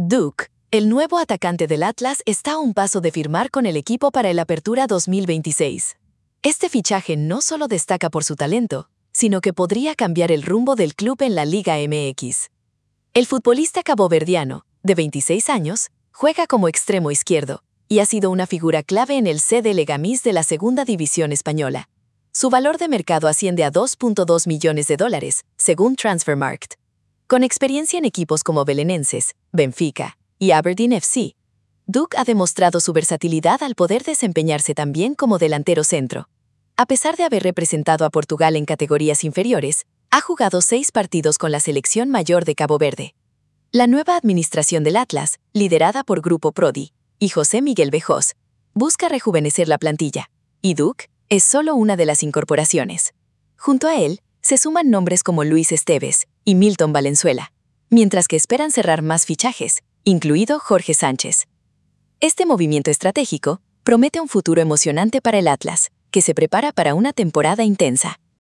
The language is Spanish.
Duke, el nuevo atacante del Atlas, está a un paso de firmar con el equipo para el Apertura 2026. Este fichaje no solo destaca por su talento, sino que podría cambiar el rumbo del club en la Liga MX. El futbolista caboverdiano, de 26 años, juega como extremo izquierdo y ha sido una figura clave en el CD Leganés de la Segunda División Española. Su valor de mercado asciende a $2.2 millones, según Transfermarkt. Con experiencia en equipos como Belenenses, Benfica y Aberdeen FC, Duke ha demostrado su versatilidad al poder desempeñarse también como delantero centro. A pesar de haber representado a Portugal en categorías inferiores, ha jugado 6 partidos con la selección mayor de Cabo Verde. La nueva administración del Atlas, liderada por Grupo Prodi y José Miguel Vejós, busca rejuvenecer la plantilla, y Duke es solo una de las incorporaciones. Junto a él, se suman nombres como Luis Esteves y Milton Valenzuela, mientras que esperan cerrar más fichajes, incluido Jorge Sánchez. Este movimiento estratégico promete un futuro emocionante para el Atlas, que se prepara para una temporada intensa.